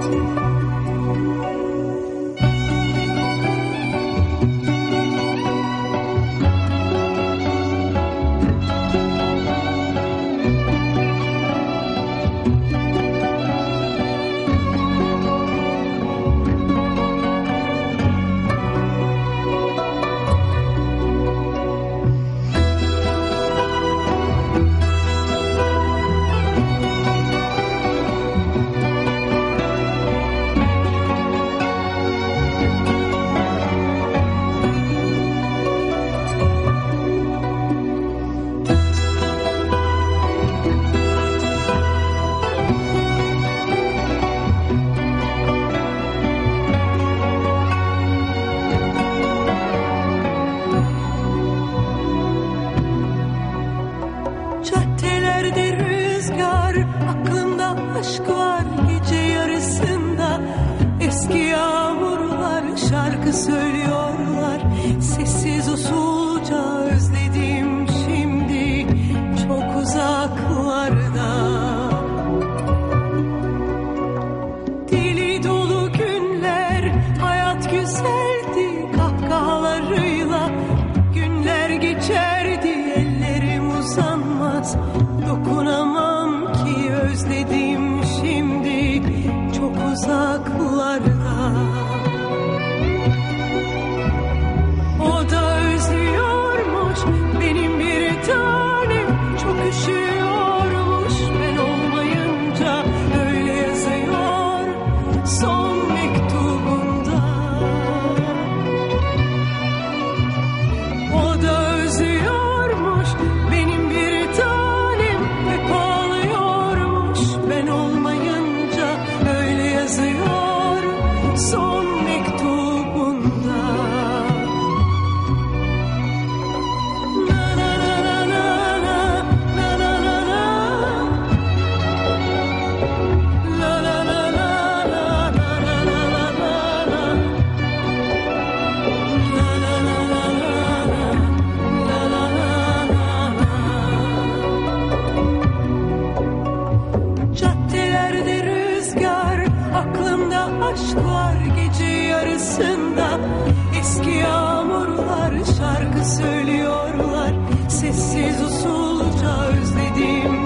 aşk var gece yarısında. Eski yağmurlar şarkı söylüyorlar. Sessiz usulca özledim şimdi çok uzaklarda. Dili dolu günler, hayat güzeldi kahkahalarıyla. Günler geçerdi, ellerim uzanmaz, dokunamam ki özledim şimdi çok uzaklarda. O da özlüyormuş benim bir tanem, çok üşüyormuş ben olmayınca, öyle yazıyor son mektubunda. O da özlüyormuş benim bir tanem, hep ağlıyormuş ben olmayınca, öyle yazıyor son mektubunda. Na na na na na na na na na na. La la la la la la la la la la. La la la la la la la la la. Caddelerde rüzgar, aklımda aşk var gece yarısında. Eski yağmurlar şarkı söylüyorlar. Sessiz usulca özledim